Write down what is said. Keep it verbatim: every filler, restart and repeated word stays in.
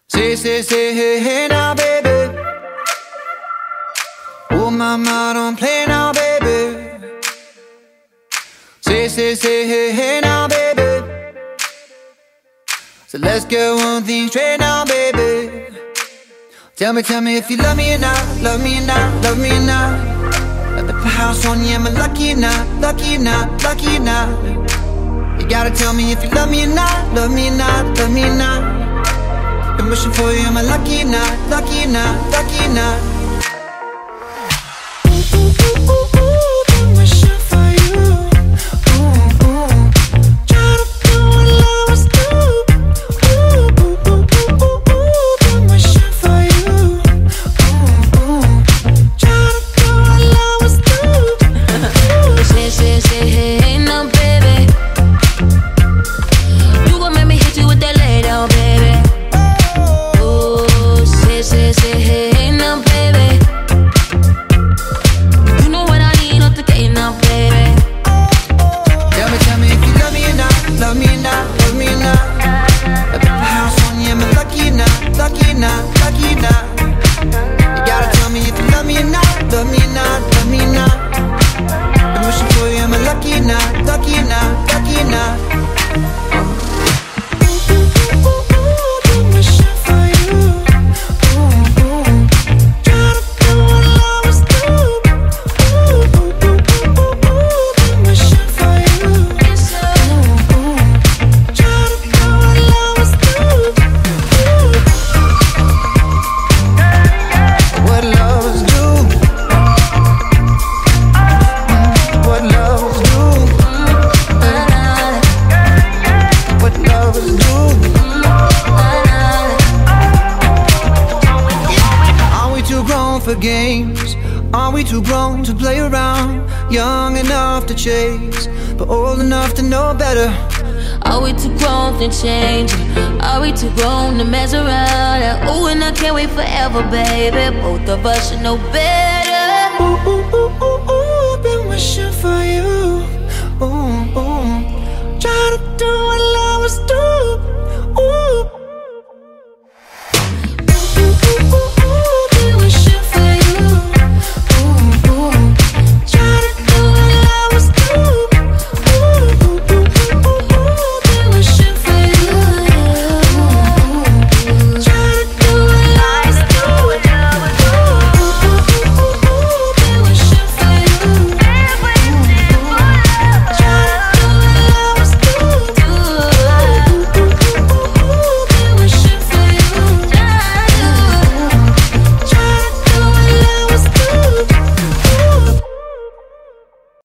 Say, say, say, hey, hey now, baby. Oh, mama, don't play now, baby. Say, say, say, hey, hey now, baby. So let's get one thing straight now, baby. Tell me, tell me if you love me or not, love me or not, love me or not. At the house on you, am I lucky or not, lucky or not, lucky or not? You gotta tell me if you love me or not, love me or not, love me or not. Been wishing for you, am I lucky or not, lucky or not, lucky or not? Ooh, ooh, ooh, ooh, ooh, been wishing for you. Ooh, ooh. Try to do what lovers do. Ooh, ooh, ooh, ooh, ooh, ooh, been wishing for you. Ooh, ooh. Try to do what lovers do. Ooh. Say, say, say, hey, hey, now, baby. You gon' make me hit you with that lay down, baby. Say, say, hey, hey, now, baby. You know what I need, not the gate now, baby. Tell me, tell me if you love me or not, love me or not, love me or not. At the house on you, am I lucky or not, lucky or not, lucky or not? You gotta tell me if you love me or not, love me or not, love me or not. Been wishing for you, am I lucky or not, lucky or not, lucky or not? For games, are we too grown to play around? Young enough to chase, but old enough to know better. Are we too grown to change? Are we too grown to mess around? Ooh, and I can't wait forever, baby. Both of us should know better. Ooh, ooh, ooh, ooh, ooh.